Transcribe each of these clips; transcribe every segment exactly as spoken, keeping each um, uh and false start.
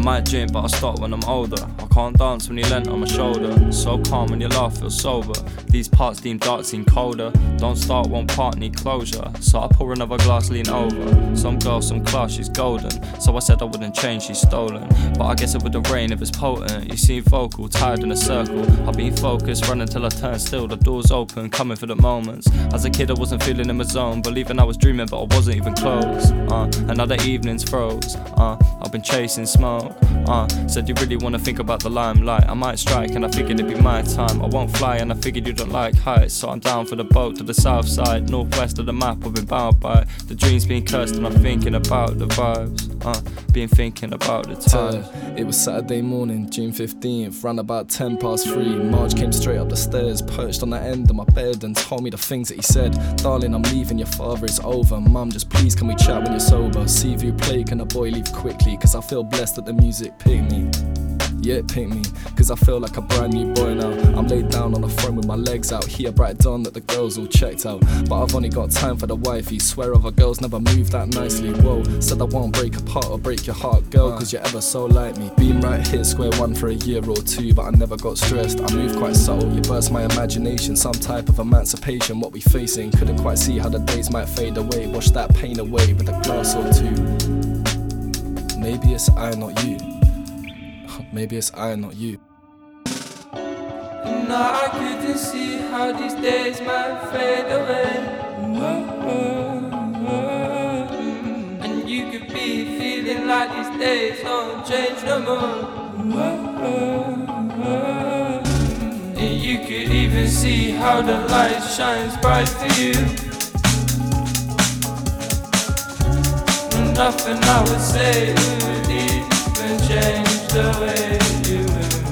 might drink but I'll stop when I'm older. I can't dance when you lent on my shoulder. So calm when your laugh feels sober. These parts deemed dark seem colder. Don't start one part, need closure. So I pour another glass, lean over. Some girl, some class, she's golden. So I said I wouldn't change, she's stolen. But I guess it wouldn't rain if it's potent. You seem vocal, tired in a circle. I've been focused, running till I turn still. The door's open, coming for the moments. As a kid I wasn't feeling in my zone, believing I was dreaming but I wasn't even close. uh, Another evening's froze. uh, I've been chasing smoke. uh, Said you really wanna think about the limelight. I might strike and I figured it'd be my time. I won't fly and I figured you don't like heights. So I'm down for the boat to the south side. Northwest of the map I've been bound by. The dreams being cursed and I'm thinking about the vibes. uh, Been thinking about the time. It was Saturday morning, June fifteenth, round about ten past three. Marge came straight up the stairs, perched on the end of my bed and told me the things that he said. Darling, I'm leaving, your father is over. Mum, just please can we chat when you're sober? Sea view play, can a boy leave quickly? Cause I feel blessed that the music picked me. Yeah, it picked me, cause I feel like a brand new boy now. I'm laid down on the throne with my legs out. Here bright dawn that the girls all checked out. But I've only got time for the wifey. Swear other girls never move that nicely. Whoa, said I won't break apart or break your heart, girl, cause you're ever so like me. Been right here, square one for a year or two, but I never got stressed. I move quite subtle, you burst my imagination. Some type of emancipation, what we facing. Couldn't quite see how the days might fade away. Wash that pain away with a glass or two. Maybe it's I, not you. Maybe it's I, not you. No, I couldn't see how these days might fade away. And you could be feeling like these days don't change no more. And you could even see how the light shines bright for you. Nothing I would say would even change the way you move.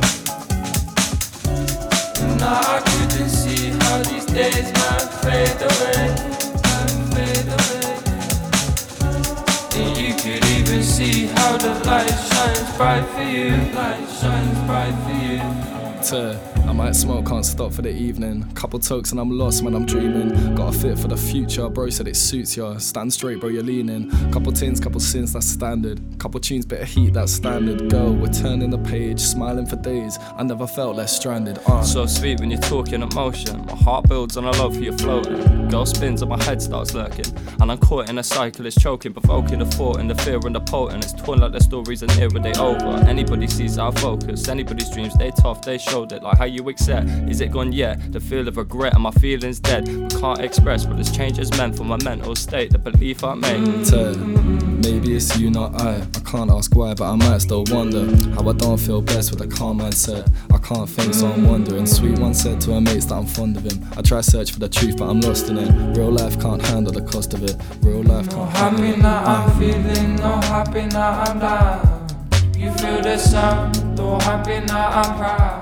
Now I couldn't see how these days might fade away, might fade away. And you could even see how the light shines bright for you, light shines bright for you. Tuh, I might smoke, can't stop for the evening. Couple tokes and I'm lost, man, I'm dreaming. Got a fit for the future, bro said it suits ya. Stand straight, bro, you're leaning. Couple tins, couple sins, that's standard. Couple tunes, bit of heat, that's standard. Girl, we're turning the page, smiling for days. I never felt less stranded. uh. So sweet when you're talking emotion. My heart builds on a love for your floating. Girl spins and my head starts lurking. And I'm caught in a cycle, it's choking. Provoking the thought and the fear and the potent. It's torn like the stories and here when they over. Anybody sees our focus. Anybody's dreams, they tough, they showed it. Like how you accept, is it gone yet? The feel of regret and my feelings dead. We can't express what this change has meant for my mental state. The belief I made. Tuh, maybe it's you, not I. I can't ask why, but I might still wonder how I don't feel best with a calm mindset. I can't think, so I'm wondering. Sweet one said to her mates that I'm fond of him. I try search for the truth, but I'm lost in it. Real life can't handle the cost of it. Real life can't No handle happy it. now I'm feeling, no happy now I'm down. You feel the sound, no happy now I'm proud.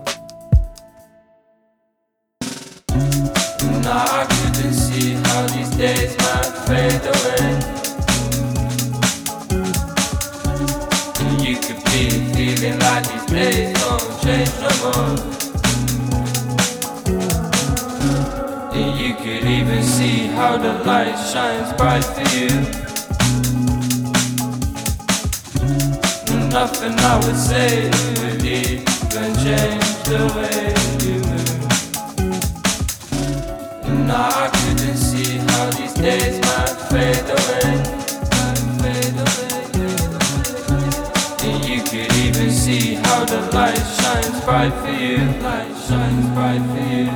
Now I couldn't see how these days might fade away. And you could be feeling like these days don't change no more. And you could even see how the light shines bright for you. Nothing I would say would even change the way you move. Now I couldn't see how these days might fade away, might fade away. And you could even see how the light shines bright for you, light shines bright for you.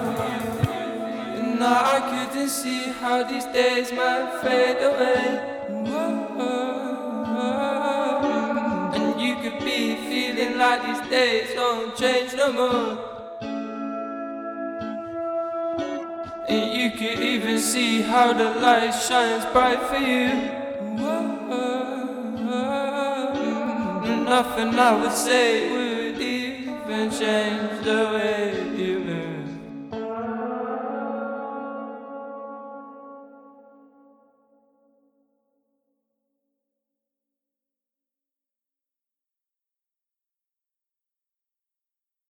And now I couldn't see how these days might fade away. And you could be feeling like these days don't change no more. And you could even see how the light shines bright for you. Nothing I would say would even change the way